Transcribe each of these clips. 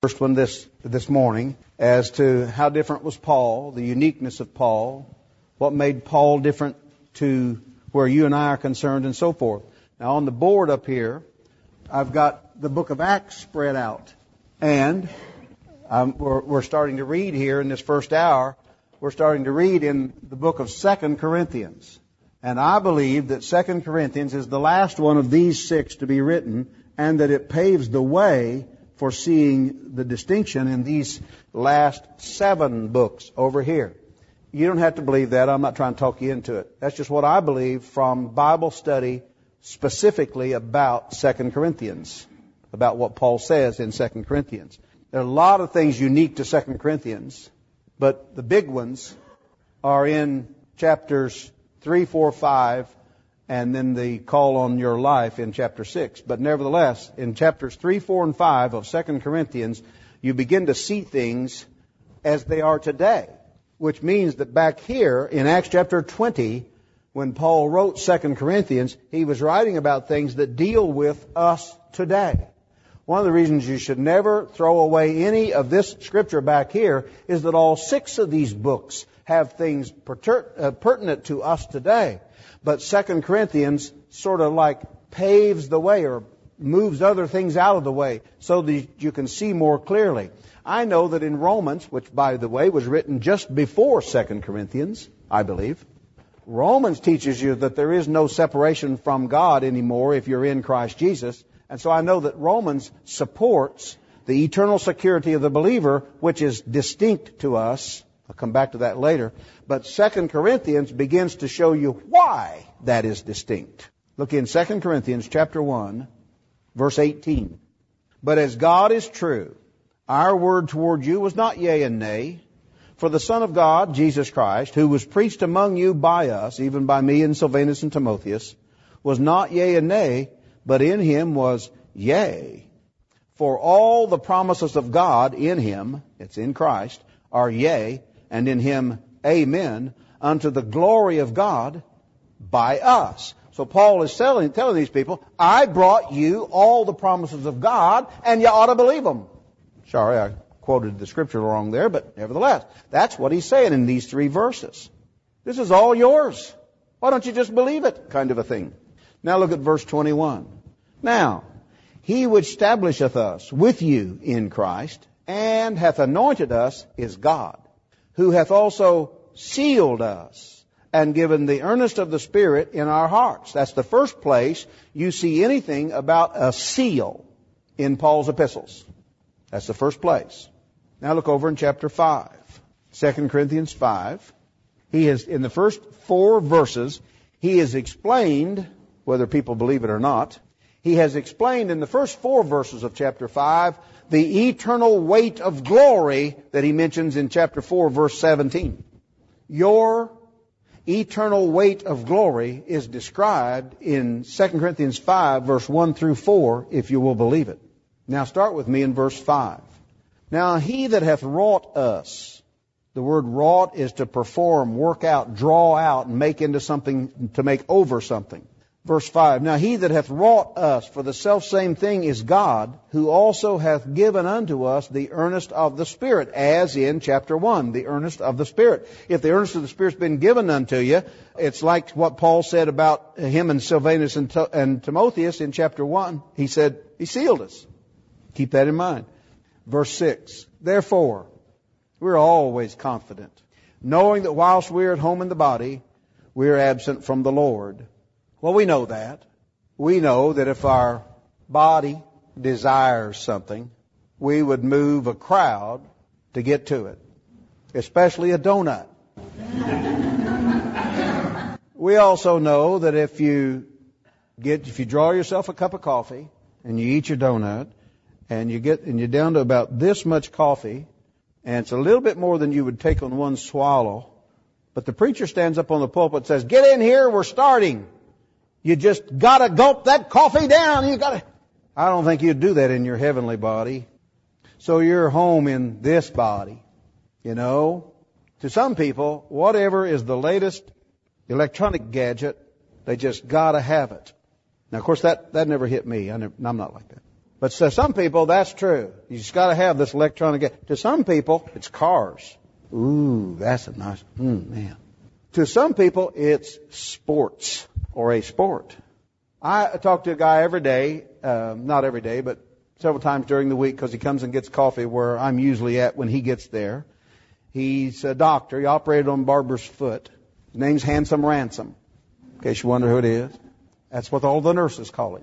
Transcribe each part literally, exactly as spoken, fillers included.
First one this this morning as to how different was Paul, the uniqueness of Paul, what made Paul different to where you and I are concerned, and so forth. Now on the board up here, I've got the book of Acts spread out, and um, we're, we're starting to read here in this first hour. We're starting to read in the book of Second Corinthians, and I believe that Second Corinthians is the last one of these six to be written, and that it paves the way for seeing the distinction in these last seven books over here. You don't have to believe that. I'm not trying to talk you into it. That's just what I believe from Bible study specifically about Second Corinthians, about what Paul says in Second Corinthians. There are a lot of things unique to Second Corinthians, but the big ones are in chapters three, four, five, and then the call on your life in chapter six. But nevertheless, in chapters three, four, and five of Second Corinthians, you begin to see things as they are today, which means that back here in Acts chapter twenty, when Paul wrote Second Corinthians, he was writing about things that deal with us today. One of the reasons you should never throw away any of this scripture back here is that all six of these books have things perter- uh, pertinent to us today. But Second Corinthians sort of like paves the way or moves other things out of the way so that you can see more clearly. I know that in Romans, which by the way was written just before Second Corinthians, I believe, Romans teaches you that there is no separation from God anymore if you're in Christ Jesus. And so I know that Romans supports the eternal security of the believer, which is distinct to us. I'll come back to that later. But Second Corinthians begins to show you why that is distinct. Look in Second Corinthians chapter one, verse eighteen. But as God is true, our word toward you was not yea and nay. For the Son of God, Jesus Christ, who was preached among you by us, even by me and Silvanus and Timotheus, was not yea and nay, but in him was yea. For all the promises of God in him, it's in Christ, are yea, and in him amen, unto the glory of God by us. So Paul is telling, telling these people, I brought you all the promises of God, and you ought to believe them. Sorry, I quoted the scripture wrong there, but nevertheless, that's what he's saying in these three verses. This is all yours. Why don't you just believe it? Kind of a thing. Now look at verse twenty-one. Now, he which establisheth us with you in Christ, and hath anointed us, is God, who hath also sealed us, and given the earnest of the Spirit in our hearts. That's the first place you see anything about a seal in Paul's epistles. That's the first place. Now look over in chapter five. Second Corinthians five. He has, in the first four verses, he has explained, whether people believe it or not, he has explained in the first four verses of chapter five the eternal weight of glory that he mentions in chapter four, verse seventeen. Your eternal weight of glory is described in Second Corinthians five, verse one through four, if you will believe it. Now start with me in verse five. Now he that hath wrought us, the word wrought is to perform, work out, draw out, and make into something, to make over something. Verse five, now he that hath wrought us for the selfsame thing is God, who also hath given unto us the earnest of the Spirit, as in chapter one, the earnest of the Spirit. If the earnest of the Spirit's been given unto you, it's like what Paul said about him and Silvanus and, to- and Timotheus in chapter one. He said, he sealed us. Keep that in mind. Verse six, therefore, we're always confident, knowing that whilst we're at home in the body, we're absent from the Lord. Well, we know that. We know that if our body desires something, we would move a crowd to get to it, especially a donut. We also know that if you get, if you draw yourself a cup of coffee and you eat your donut, and you get, and you're down to about this much coffee, and it's a little bit more than you would take on one swallow, but the preacher stands up on the pulpit and says, get in here, we're starting. You just gotta gulp that coffee down. You gotta. I don't think you'd do that in your heavenly body. So you're home in this body. You know, to some people, whatever is the latest electronic gadget, they just gotta have it. Now, of course, that, that never hit me. I never, I'm not like that. But to some people, that's true. You just got to have this electronic. To some people, it's cars. Ooh, that's a nice, mm, man. To some people, it's sports or a sport. I talk to a guy every day, uh, not every day, but several times during the week because he comes and gets coffee where I'm usually at when he gets there. He's a doctor. He operated on Barbara's foot. His name's Handsome Ransom, in case you wonder who it is. That's what all the nurses call him.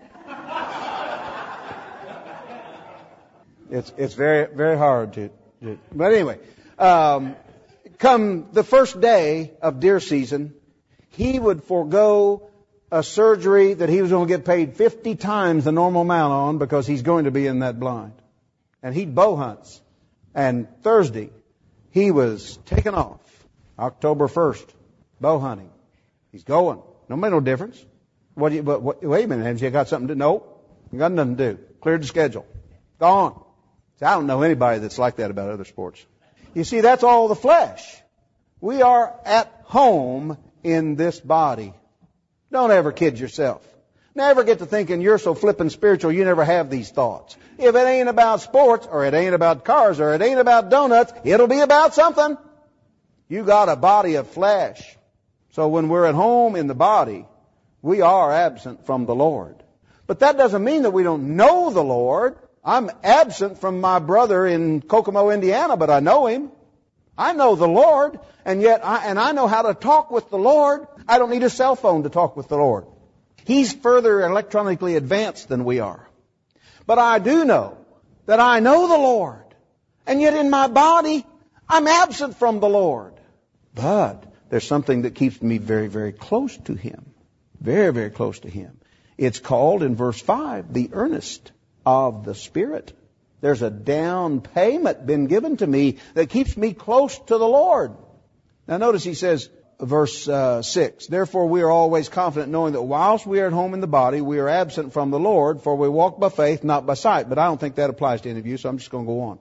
It's it's very very hard to do. But anyway, um, come the first day of deer season, he would forego a surgery that he was going to get paid fifty times the normal amount on because he's going to be in that blind. And he bow hunts. And Thursday, he was taken off. October first, bow hunting. He's going. No made no difference. What do you? But what, wait a minute, have you got something to do? Nope, you got nothing to do. Cleared the schedule. Gone. See, I don't know anybody that's like that about other sports. You see, that's all the flesh. We are at home in this body. Don't ever kid yourself. Never get to thinking you're so flippin' spiritual you never have these thoughts. If it ain't about sports, or it ain't about cars, or it ain't about donuts, it'll be about something. You got a body of flesh. So when we're at home in the body, we are absent from the Lord. But that doesn't mean that we don't know the Lord. I'm absent from my brother in Kokomo, Indiana, but I know him. I know the Lord, and yet I, and I know how to talk with the Lord. I don't need a cell phone to talk with the Lord. He's further electronically advanced than we are. But I do know that I know the Lord, and yet in my body, I'm absent from the Lord. But there's something that keeps me very, very close to Him. Very, very close to Him. It's called in verse five, the earnest of the Spirit. There's a down payment been given to me that keeps me close to the Lord. Now notice he says, verse uh, six, therefore we are always confident knowing that whilst we are at home in the body, we are absent from the Lord, for we walk by faith, not by sight. But I don't think that applies to any of you, so I'm just going to go on.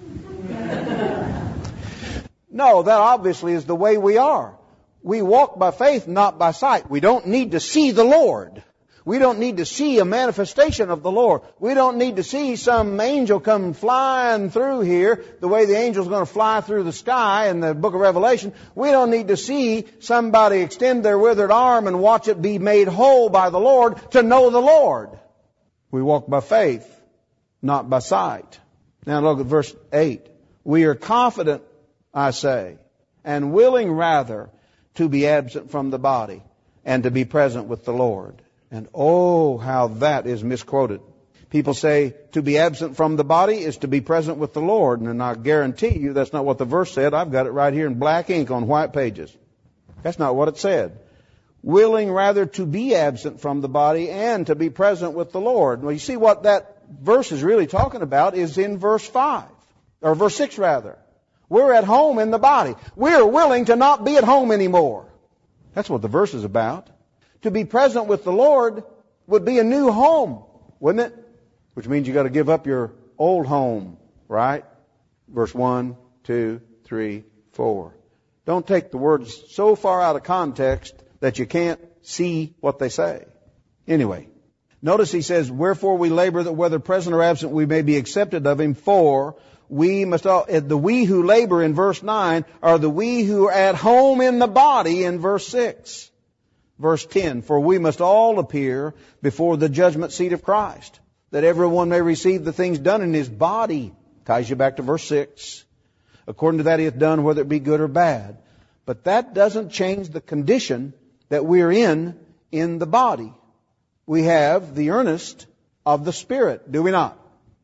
No, that obviously is the way we are. We walk by faith, not by sight. We don't need to see the Lord. We don't need to see a manifestation of the Lord. We don't need to see some angel come flying through here the way the angel's going to fly through the sky in the book of Revelation. We don't need to see somebody extend their withered arm and watch it be made whole by the Lord to know the Lord. We walk by faith, not by sight. Now look at verse eight. We are confident, I say, and willing rather to be absent from the body and to be present with the Lord. And oh, how that is misquoted. People say to be absent from the body is to be present with the Lord. And I guarantee you that's not what the verse said. I've got it right here in black ink on white pages. That's not what it said. Willing rather to be absent from the body and to be present with the Lord. Well, you see what that verse is really talking about is in verse five. Or verse six rather. We're at home in the body. We're willing to not be at home anymore. That's what the verse is about. To be present with the Lord would be a new home, wouldn't it? Which means you got to give up your old home, right? Verse one, two, three, four. Don't take the words so far out of context that you can't see what they say. Anyway, notice he says, wherefore we labor that whether present or absent we may be accepted of Him, for we must all, the we who labor in verse nine are the we who are at home in the body in verse six. Verse ten, for we must all appear before the judgment seat of Christ, that everyone may receive the things done in his body. Ties you back to verse six. According to that he hath done, whether it be good or bad. But that doesn't change the condition that we're in in the body. We have the earnest of the Spirit, do we not?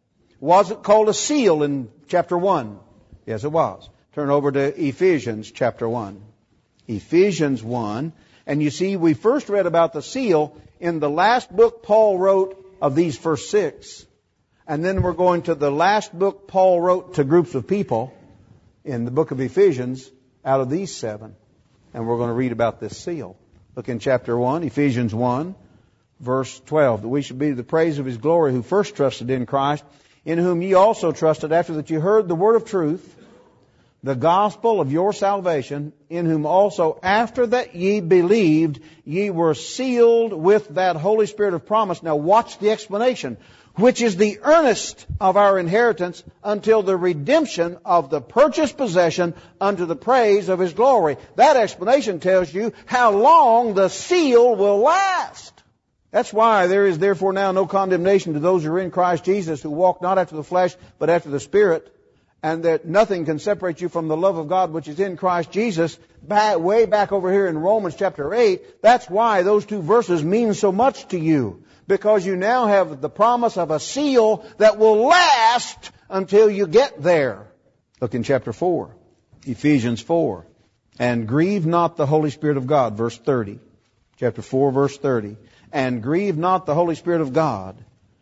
Was it called a seal in chapter one? Yes, it was. Turn over to Ephesians chapter one. Ephesians one. And you see, we first read about the seal in the last book Paul wrote of these first six. And then we're going to the last book Paul wrote to groups of people in the book of Ephesians out of these seven. And we're going to read about this seal. Look in chapter one, Ephesians one, verse twelve. That we should be to the praise of His glory who first trusted in Christ, in whom ye also trusted after that you heard the word of truth, the gospel of your salvation, in whom also after that ye believed, ye were sealed with that Holy Spirit of promise. Now watch the explanation. which is the earnest of our inheritance until the redemption of the purchased possession unto the praise of His glory. That explanation tells you how long the seal will last. That's why there is therefore now no condemnation to those who are in Christ Jesus, who walk not after the flesh, but after the Spirit, and that nothing can separate you from the love of God which is in Christ Jesus. Back, way back over here in Romans chapter eight, that's why those two verses mean so much to you. Because you now have the promise of a seal that will last until you get there. Look in chapter four, Ephesians four. And grieve not the Holy Spirit of God, verse thirty. Chapter four, verse thirty. And grieve not the Holy Spirit of God,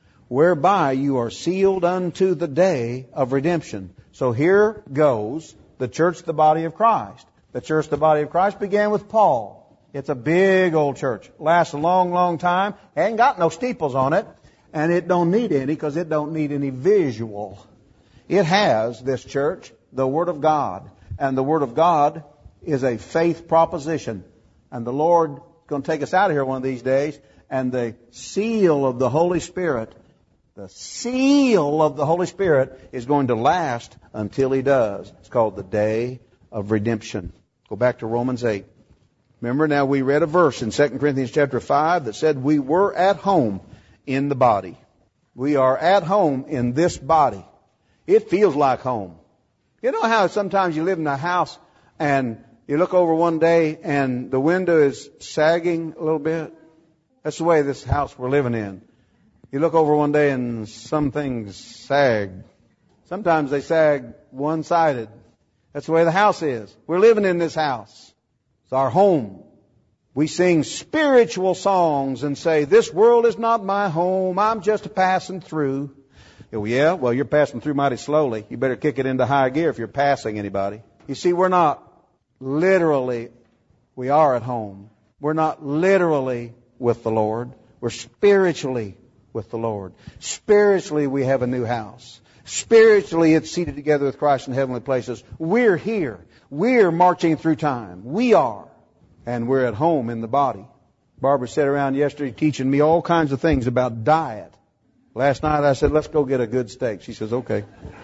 whereby you are sealed unto the day of redemption. So here goes the church, the body of Christ. The church, the body of Christ, began with Paul. It's a big old church. Lasts a long, long time. Ain't got no steeples on it. And it don't need any because it don't need any visual. It has, this church, the Word of God. And the Word of God is a faith proposition. And the Lord is going to take us out of here one of these days. And the seal of the Holy Spirit, the seal of the Holy Spirit is going to last until He does. It's called the day of redemption. Go back to Romans eight. Remember, now we read a verse in Second Corinthians chapter five that said we were at home in the body. We are at home in this body. It feels like home. You know how sometimes you live in a house and you look over one day and the window is sagging a little bit? That's the way this house we're living in. You look over one day and some things sag. Sometimes they sag one-sided. That's the way the house is. We're living in this house. It's our home. We sing spiritual songs and say, this world is not my home. I'm just a passing through. Oh, yeah? Well, you're passing through mighty slowly. You better kick it into high gear if you're passing anybody. You see, we're not literally, we are at home. We're not literally with the Lord. We're spiritually with the Lord. Spiritually, we have a new house. Spiritually, it's seated together with Christ in heavenly places. We're here. We're marching through time. We are. And we're at home in the body. Barbara sat around yesterday teaching me all kinds of things about diet. Last night I said, let's go get a good steak. She says, okay.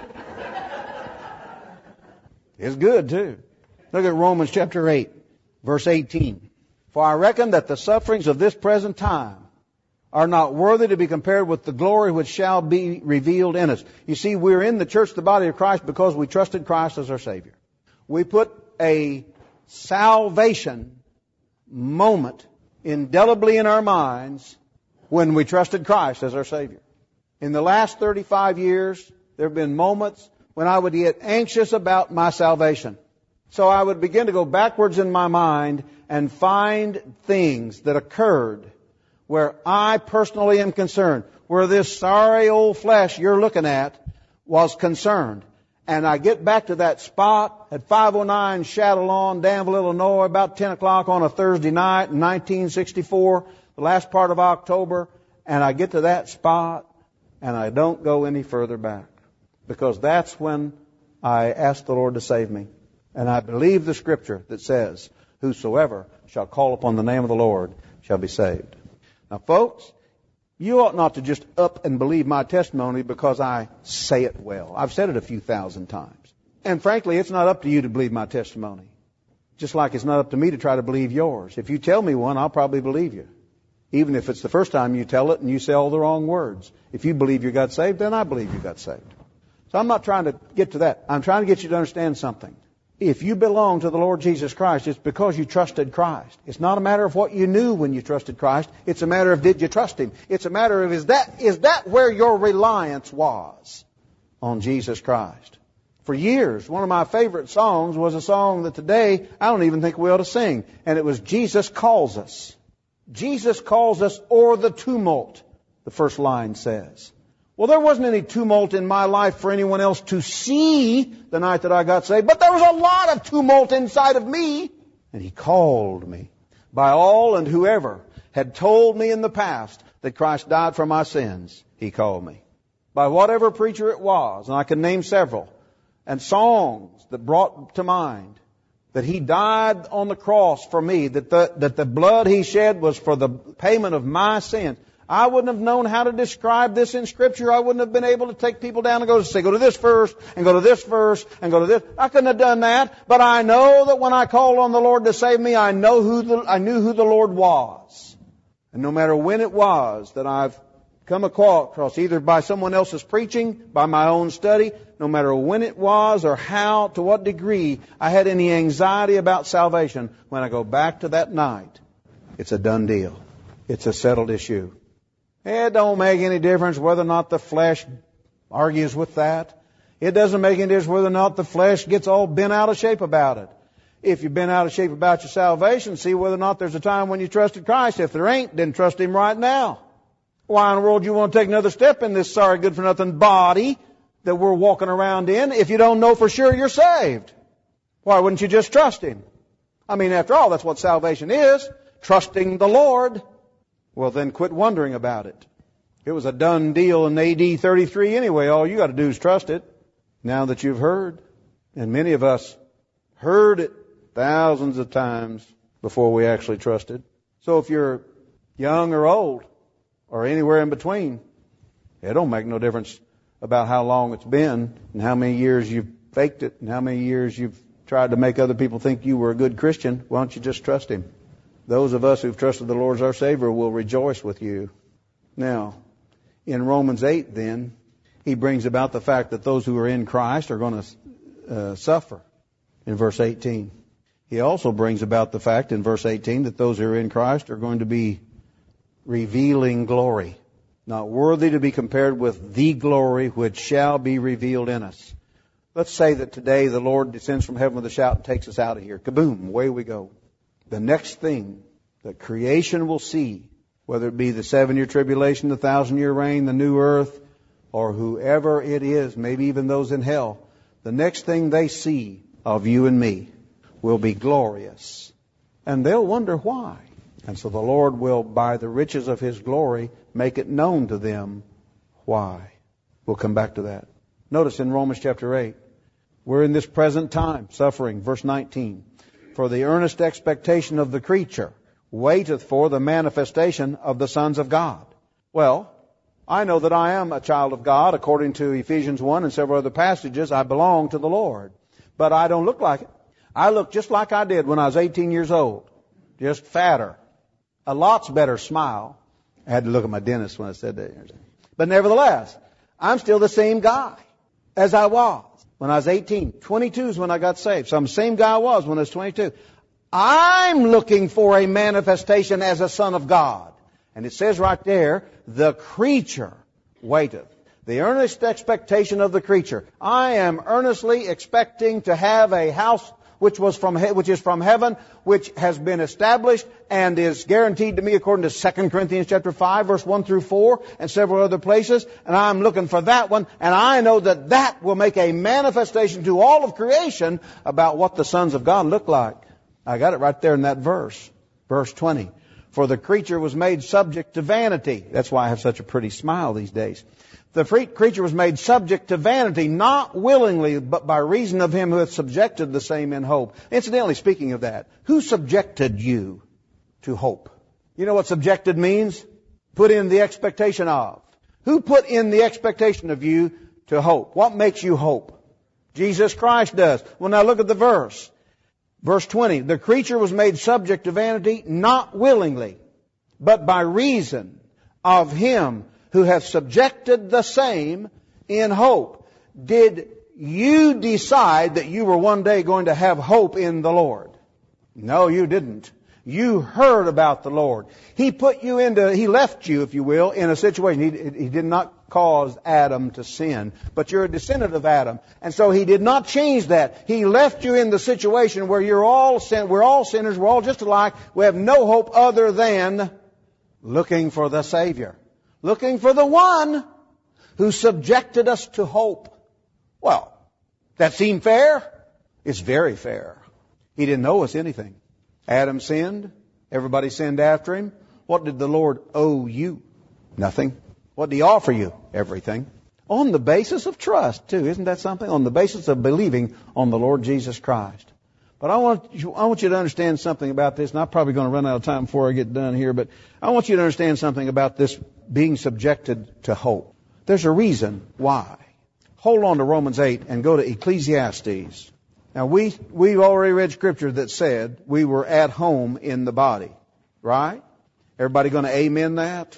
It's good too. Look at Romans chapter eight, verse eighteen. For I reckon that the sufferings of this present time are not worthy to be compared with the glory which shall be revealed in us. You see, we're in the church, the body of Christ, because we trusted Christ as our Savior. We put a salvation moment indelibly in our minds when we trusted Christ as our Savior. In the last thirty-five years, there have been moments when I would get anxious about my salvation. So I would begin to go backwards in my mind and find things that occurred where I personally am concerned, where this sorry old flesh you're looking at was concerned. And I get back to that spot at five oh nine Shadow Lawn, Danville, Illinois, about ten o'clock on a Thursday night in nineteen sixty-four, the last part of October, and I get to that spot and I don't go any further back. Because that's when I ask the Lord to save me. And I believe the scripture that says, whosoever shall call upon the name of the Lord shall be saved. Now, folks, you ought not to just up and believe my testimony because I say it well. I've said it a few thousand times. And frankly, it's not up to you to believe my testimony. Just like it's not up to me to try to believe yours. If you tell me one, I'll probably believe you. Even if it's the first time you tell it and you say all the wrong words. If you believe you got saved, then I believe you got saved. So I'm not trying to get to that. I'm trying to get you to understand something. If you belong to the Lord Jesus Christ, it's because you trusted Christ. It's not a matter of what you knew when you trusted Christ. It's a matter of did you trust Him. It's a matter of is that, is that where your reliance was on Jesus Christ? For years, one of my favorite songs was a song that today I don't even think we ought to sing. And it was Jesus Calls Us. Jesus calls us o'er the tumult, the first line says. Well, there wasn't any tumult in my life for anyone else to see the night that I got saved, but there was a lot of tumult inside of me. And He called me by all and whoever had told me in the past that Christ died for my sins. He called me. By whatever preacher it was, and I can name several, and songs that brought to mind that He died on the cross for me, that the, that the blood He shed was for the payment of my sins. I wouldn't have known how to describe this in Scripture. I wouldn't have been able to take people down and go say, go to this verse, and go to this verse, and go to this. I couldn't have done that. But I know that when I called on the Lord to save me, I know who the, I knew who the Lord was. And no matter when it was that I've come across, either by someone else's preaching, by my own study, no matter when it was or how, to what degree I had any anxiety about salvation, when I go back to that night, it's a done deal. It's a settled issue. It don't make any difference whether or not the flesh argues with that. It doesn't make any difference whether or not the flesh gets all bent out of shape about it. If you've been out of shape about your salvation, see whether or not there's a time when you trusted Christ. If there ain't, then trust Him right now. Why in the world do you want to take another step in this sorry, good-for-nothing body that we're walking around in if you don't know for sure you're saved? Why wouldn't you just trust Him? I mean, after all, that's what salvation is, trusting the Lord. Well, then quit wondering about it. It was a done deal in A D thirty-three anyway. All you got to do is trust it. Now that you've heard, and many of us heard it thousands of times before we actually trusted. So if you're young or old, or anywhere in between, it don't make no difference about how long it's been and how many years you've faked it and how many years you've tried to make other people think you were a good Christian. Why don't you just trust Him? Those of us who've trusted the Lord as our Savior will rejoice with you. Now, in Romans eight then, he brings about the fact that those who are in Christ are going to uh, suffer in verse eighteen. He also brings about the fact in verse eighteen that those who are in Christ are going to be revealing glory, not worthy to be compared with the glory which shall be revealed in us. Let's say that today the Lord descends from heaven with a shout and takes us out of here. Kaboom, away we go. The next thing that creation will see, whether it be the seven-year tribulation, the thousand-year reign, the new earth, or whoever it is, maybe even those in hell, the next thing they see of you and me will be glorious. And they'll wonder why. And so the Lord will, by the riches of His glory, make it known to them why. We'll come back to that. Notice in Romans chapter eight, we're in this present time, suffering, verse nineteen. For the earnest expectation of the creature waiteth for the manifestation of the sons of God. Well, I know that I am a child of God. According to Ephesians one and several other passages, I belong to the Lord. But I don't look like it. I look just like I did when I was eighteen years old. Just fatter. A lot's better smile. I had to look at my dentist when I said that. But nevertheless, I'm still the same guy as I was when I was eighteen. twenty-two is when I got saved. So I'm the same guy I was when I was twenty-two. I'm looking for a manifestation as a son of God. And it says right there, the creature waiteth. The earnest expectation of the creature. I am earnestly expecting to have a house which was from he- which is from heaven, which has been established and is guaranteed to me according to Second Corinthians chapter five, verse one through four, and several other places. And I'm looking for that one, and I know that that will make a manifestation to all of creation about what the sons of God look like. I got it right there in that verse, verse twenty. For the creature was made subject to vanity. That's why I have such a pretty smile these days. The creature was made subject to vanity, not willingly, but by reason of Him who hath subjected the same in hope. Incidentally, speaking of that, who subjected you to hope? You know what subjected means? Put in the expectation of. Who put in the expectation of you to hope? What makes you hope? Jesus Christ does. Well, now look at the verse. Verse twenty, the creature was made subject to vanity, not willingly, but by reason of Him who hath subjected the same in hope. Did you decide that you were one day going to have hope in the Lord? No, you didn't. You heard about the Lord. He put you into, He left you, if you will, in a situation. He, he did not cause Adam to sin, but you're a descendant of Adam. And so He did not change that. He left you in the situation where you're all sin, we're all sinners, we're all just alike. We have no hope other than looking for the Savior. Looking for the one who subjected us to hope. Well, that seem fair? It's very fair. He didn't owe us anything. Adam sinned. Everybody sinned after him. What did the Lord owe you? Nothing. What did He offer you? Everything. On the basis of trust, too. Isn't that something? On the basis of believing on the Lord Jesus Christ. But I want you, I want you to understand something about this, and I'm probably going to run out of time before I get done here, but I want you to understand something about this being subjected to hope. There's a reason why. Hold on to Romans eight and go to Ecclesiastes. Now, we, we've already read scripture that said we were at home in the body, right? Everybody going to amen that?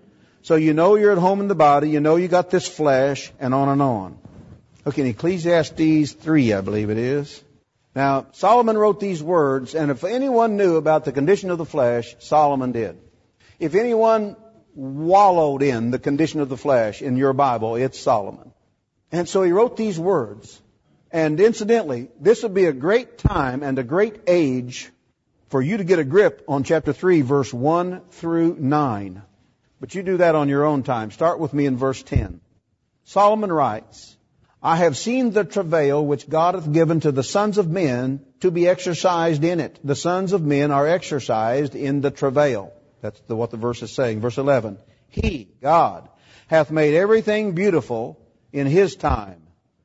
So you know you're at home in the body, you know you got this flesh, and on and on. Look in Ecclesiastes three, I believe it is. Now, Solomon wrote these words, and if anyone knew about the condition of the flesh, Solomon did. If anyone wallowed in the condition of the flesh in your Bible, it's Solomon. And so he wrote these words. And incidentally, this would be a great time and a great age for you to get a grip on chapter three, verse one through nine. But you do that on your own time. Start with me in verse ten. Solomon writes, I have seen the travail which God hath given to the sons of men to be exercised in it. The sons of men are exercised in the travail. That's the, what the verse is saying. Verse eleven. He, God, hath made everything beautiful in His time.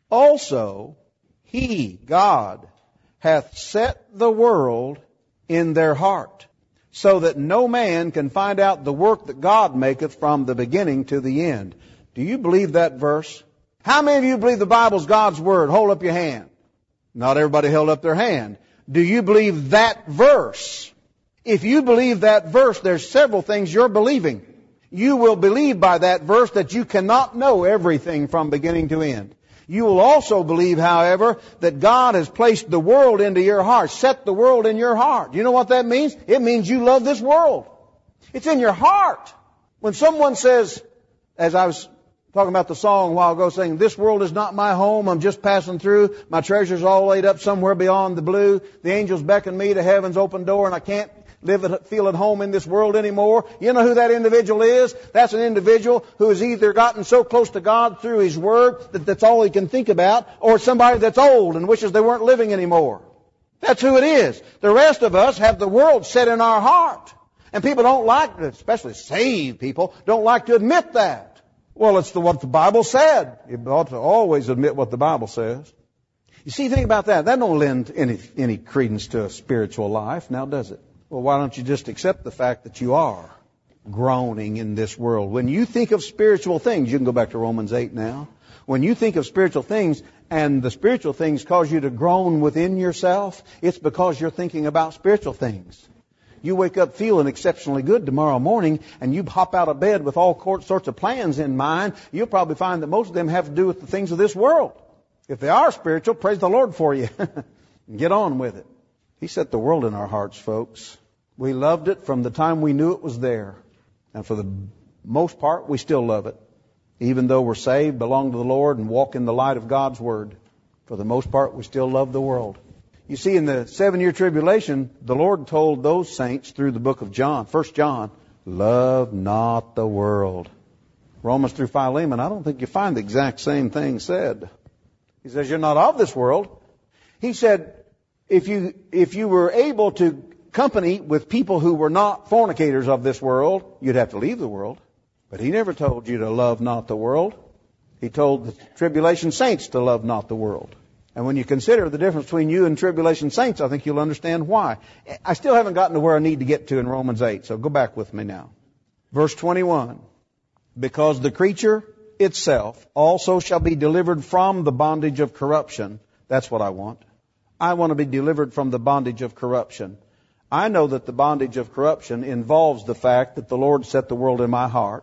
Also, He, God, hath set the world in their heart, so that no man can find out the work that God maketh from the beginning to the end. Do you believe that verse? How many of you believe the Bible's God's Word? Hold up your hand. Not everybody held up their hand. Do you believe that verse? If you believe that verse, there's several things you're believing. You will believe by that verse that you cannot know everything from beginning to end. You will also believe, however, that God has placed the world into your heart, set the world in your heart. You know what that means? It means you love this world. It's in your heart. When someone says, as I was talking about the song a while ago, saying, this world is not my home, I'm just passing through, my treasure's all laid up somewhere beyond the blue, the angels beckon me to heaven's open door, and I can't live at, feel at home in this world anymore. You know who that individual is? That's an individual who has either gotten so close to God through His Word that that's all he can think about, or somebody that's old and wishes they weren't living anymore. That's who it is. The rest of us have the world set in our heart. And people don't like, especially saved people, don't like to admit that. Well, it's the, what the Bible said. You ought to always admit what the Bible says. You see, think about that. That don't lend any, any credence to a spiritual life, now does it? Well, why don't you just accept the fact that you are groaning in this world? When you think of spiritual things, you can go back to Romans eight now. When you think of spiritual things and the spiritual things cause you to groan within yourself, it's because you're thinking about spiritual things. You wake up feeling exceptionally good tomorrow morning and you hop out of bed with all sorts of plans in mind, you'll probably find that most of them have to do with the things of this world. If they are spiritual, praise the Lord for you. Get on with it. He set the world in our hearts, folks. We loved it from the time we knew it was there. And for the most part, we still love it. Even though we're saved, belong to the Lord, and walk in the light of God's Word. For the most part, we still love the world. You see, in the seven-year tribulation, the Lord told those saints through the book of John, First John, love not the world. Romans through Philemon, I don't think you find the exact same thing said. He says, you're not of this world. He said, if you, if you were able to company with people who were not fornicators of this world, you'd have to leave the world. But He never told you to love not the world. He told the tribulation saints to love not the world. And when you consider the difference between you and tribulation saints, I think you'll understand why. I still haven't gotten to where I need to get to in Romans eight, so go back with me now. Verse twenty-one. Because the creature itself also shall be delivered from the bondage of corruption. That's what I want. I want to be delivered from the bondage of corruption. I know that the bondage of corruption involves the fact that the Lord set the world in my heart.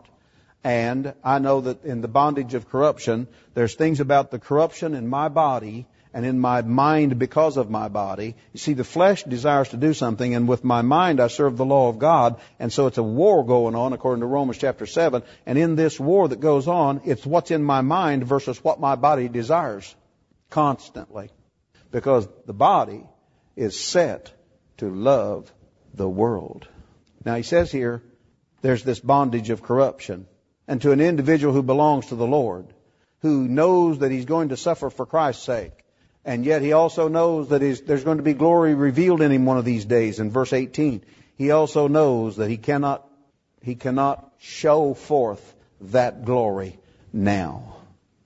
And I know that in the bondage of corruption, there's things about the corruption in my body and in my mind because of my body. You see, the flesh desires to do something, and with my mind I serve the law of God. And so it's a war going on, according to Romans chapter seven. And in this war that goes on, it's what's in my mind versus what my body desires constantly. Because the body is set to love the world. Now he says here, there's this bondage of corruption. And to an individual who belongs to the Lord, who knows that he's going to suffer for Christ's sake, and yet he also knows that he's, there's going to be glory revealed in him one of these days. In verse eighteen, he also knows that he cannot, he cannot show forth that glory now.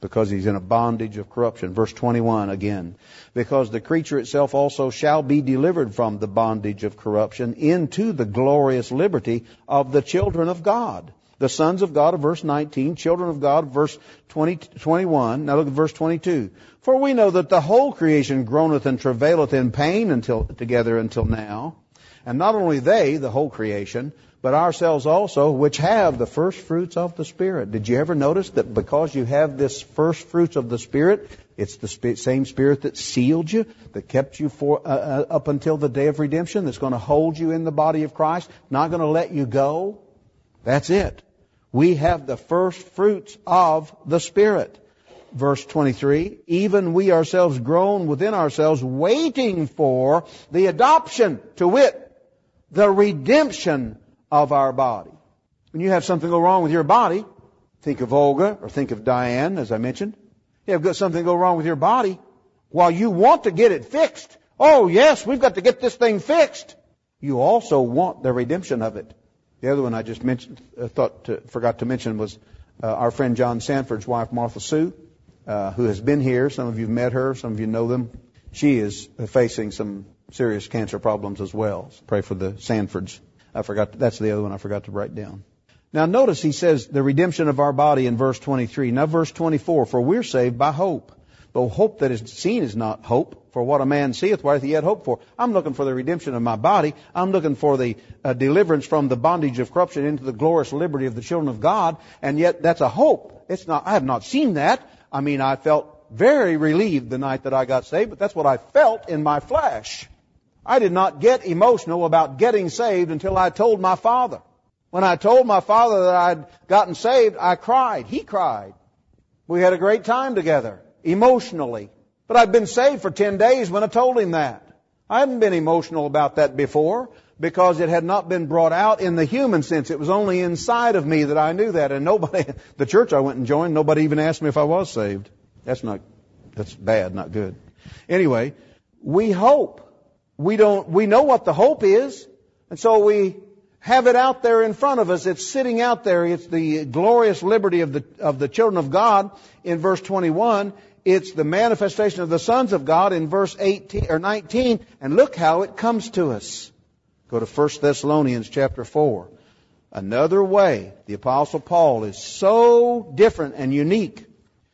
because he's in a bondage of corruption. Verse twenty-one again. Because the creature itself also shall be delivered from the bondage of corruption into the glorious liberty of the children of God. The sons of God of verse nineteen, children of God of verse twenty, twenty-one. Now look at verse twenty-two. For we know that the whole creation groaneth and travaileth in pain until together until now. And not only they, the whole creation, but ourselves also, which have the first fruits of the Spirit. Did you ever notice that because you have this first fruits of the Spirit, it's the sp- same Spirit that sealed you, that kept you for uh, uh, up until the day of redemption, that's going to hold you in the body of Christ, not going to let you go? That's it. We have the first fruits of the Spirit. Verse twenty-three, even we ourselves groan within ourselves, waiting for the adoption, to wit, the redemption of our body. When you have something go wrong with your body, think of Olga or think of Diane, as I mentioned. You have got something go wrong with your body. While you want to get it fixed, oh yes, we've got to get this thing fixed, you also want the redemption of it. The other one I just mentioned, uh, thought to, forgot to mention was uh, our friend John Sanford's wife, Martha Sue, uh, who has been here. Some of you have met her, some of you know them. She is facing some serious cancer problems as well. So pray for the Sanfords. I forgot, that's the other one I forgot to write down. Now notice he says the redemption of our body in verse twenty-three. Now verse twenty-four, for we're saved by hope. But hope that is seen is not hope. For what a man seeth, what hath he yet hope for? I'm looking for the redemption of my body. I'm looking for the uh, deliverance from the bondage of corruption into the glorious liberty of the children of God. And yet that's a hope. It's not, I have not seen that. I mean, I felt very relieved the night that I got saved, but that's what I felt in my flesh. I did not get emotional about getting saved until I told my father. When I told my father that I'd gotten saved, I cried. He cried. We had a great time together, emotionally. But I'd been saved for ten days when I told him that. I hadn't been emotional about that before because it had not been brought out in the human sense. It was only inside of me that I knew that. And nobody, the church I went and joined, nobody even asked me if I was saved. That's not, that's bad, not good. Anyway, we hope. We don't, we know what the hope is. And so we have it out there in front of us. It's sitting out there. It's the glorious liberty of the, of the children of God in verse twenty-one. It's the manifestation of the sons of God in verse eighteen or nineteen. And look how it comes to us. Go to First Thessalonians chapter four. Another way. The Apostle Paul is so different and unique.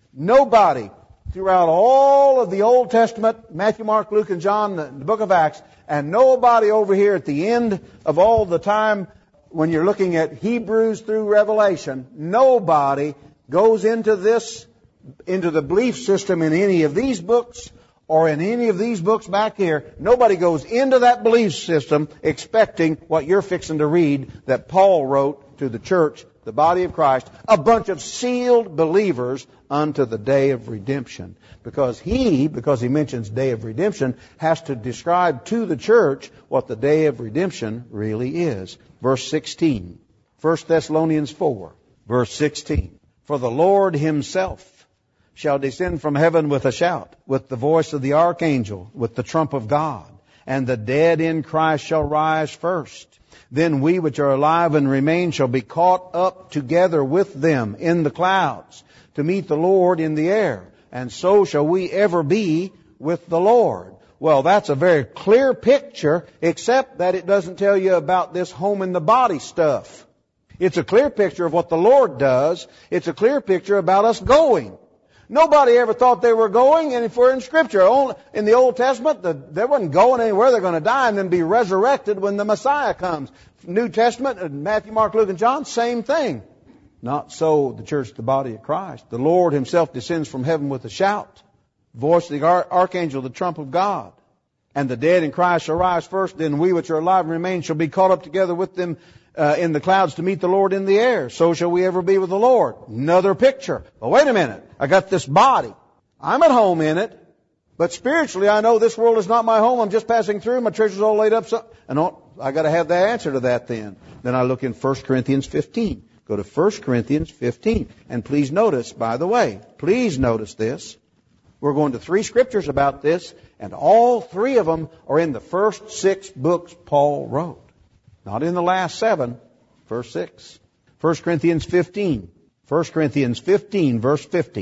Nobody throughout all of the Old Testament, Matthew, Mark, Luke, and John, the, the book of Acts, and nobody over here at the end of all the time when you're looking at Hebrews through Revelation, nobody goes into this, into the belief system in any of these books or in any of these books back here. Nobody goes into that belief system expecting what you're fixing to read that Paul wrote to the church, the body of Christ, a bunch of sealed believers unto the day of redemption. Because he, because he mentions day of redemption, has to describe to the church what the day of redemption really is. Verse sixteen. First Thessalonians four, verse sixteen. For the Lord himself shall descend from heaven with a shout, with the voice of the archangel, with the trump of God. And the dead in Christ shall rise first. Then we which are alive and remain shall be caught up together with them in the clouds to meet the Lord in the air. And so shall we ever be with the Lord. Well, that's a very clear picture, except that it doesn't tell you about this home in the body stuff. It's a clear picture of what the Lord does. It's a clear picture about us going. Nobody ever thought they were going, and if we're in Scripture, in the Old Testament, the, they wasn't going anywhere. They're going to die and then be resurrected when the Messiah comes. New Testament, Matthew, Mark, Luke, and John, same thing. Not so the church, the body of Christ. The Lord himself descends from heaven with a shout, voice of the archangel, the trump of God. And the dead in Christ shall rise first, then we which are alive and remain shall be caught up together with them uh, in the clouds to meet the Lord in the air. So shall we ever be with the Lord. Another picture. But wait a minute. I got this body. I'm at home in it. But spiritually, I know this world is not my home. I'm just passing through. My treasure's all laid up. So, and I got to have the answer to that then. Then I look in First Corinthians fifteen. Go to First Corinthians fifteen. And please notice, by the way, please notice this. We're going to three scriptures about this, and all three of them are in the first six books Paul wrote. Not in the last seven, first six. First Corinthians fifteen. First Corinthians fifteen, verse fifty.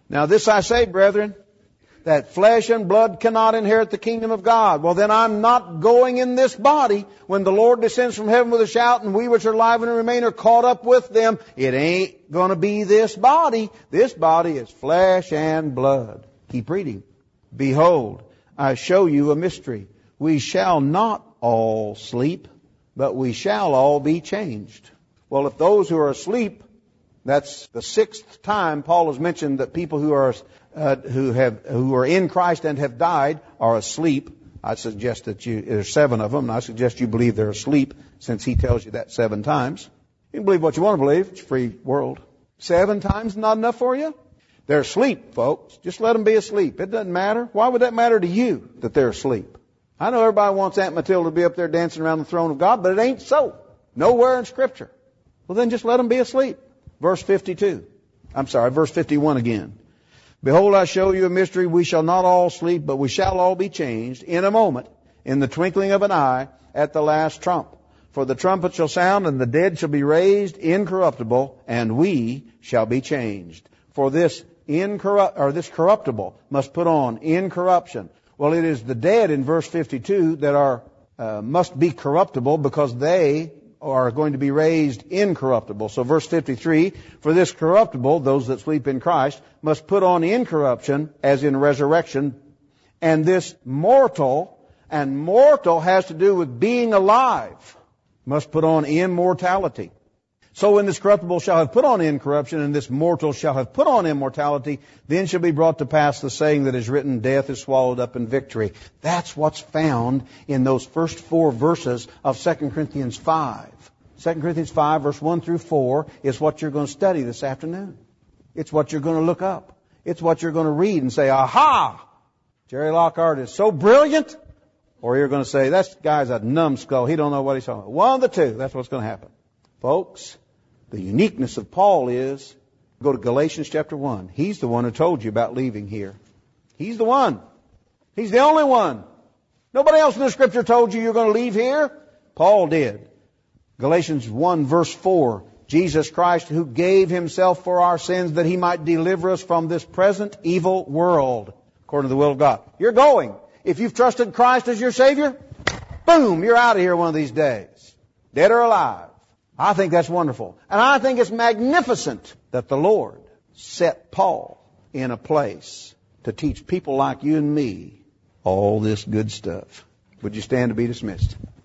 Now this I say, brethren, that flesh and blood cannot inherit the kingdom of God. Well, then I'm not going in this body. When the Lord descends from heaven with a shout, and we which are alive and remain are caught up with them, it ain't going to be this body. This body is flesh and blood. Keep reading. Behold, I show you a mystery. We shall not all sleep, but we shall all be changed. Well, if those who are asleep, that's the sixth time Paul has mentioned that people who are uh, who have who are in Christ and have died are asleep. I suggest that you there's seven of them, and I suggest you believe they're asleep, since he tells you that seven times. You can believe what you want to believe. It's a free world. Seven times not enough for you? They're asleep, folks. Just let them be asleep. It doesn't matter. Why would that matter to you that they're asleep? I know everybody wants Aunt Matilda to be up there dancing around the throne of God, but it ain't so. Nowhere in Scripture. Well, then just let them be asleep. Verse fifty-two. I'm sorry, verse fifty-one again. Behold, I show you a mystery. We shall not all sleep, but we shall all be changed in a moment, in the twinkling of an eye, at the last trump. For the trumpet shall sound, and the dead shall be raised incorruptible, and we shall be changed. For this incorrupt or this corruptible must put on incorruption. Well, it is the dead in verse fifty-two that are uh, must be corruptible, because they are going to be raised incorruptible. So verse fifty-three, for this corruptible, those that sleep in Christ, must put on incorruption, as in resurrection, and this mortal, and mortal has to do with being alive, must put on immortality. So when this corruptible shall have put on incorruption, and this mortal shall have put on immortality, then shall be brought to pass the saying that is written, death is swallowed up in victory. That's what's found in those first four verses of Second Corinthians five. Second Corinthians five, verse one through four, is what you're going to study this afternoon. It's what you're going to look up. It's what you're going to read and say, aha! Jerry Lockhart is so brilliant. Or you're going to say, that guy's a numbskull. He don't know what he's talking about. One of the two. That's what's going to happen. Folks, the uniqueness of Paul is, go to Galatians chapter one. He's the one who told you about leaving here. He's the one. He's the only one. Nobody else in the Scripture told you you're going to leave here. Paul did. Galatians one verse four. Jesus Christ, who gave himself for our sins that he might deliver us from this present evil world, according to the will of God. You're going. If you've trusted Christ as your Savior, boom, you're out of here one of these days. Dead or alive. I think that's wonderful. And I think it's magnificent that the Lord set Paul in a place to teach people like you and me all this good stuff. Would you stand to be dismissed?